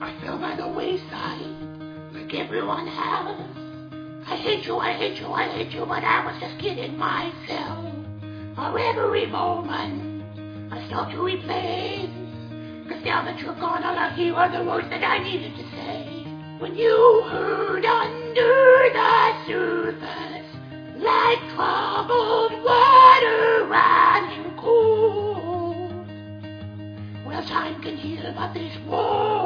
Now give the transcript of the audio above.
I fell by the wayside, like everyone else. I hate you, I hate you, I hate you, but I was just kidding myself. For every moment, I start to replace. Cause now that you're gone, all I hear are the words that I needed to say. When you heard under the surface, like troubled water running cold. Well, time can heal, but this war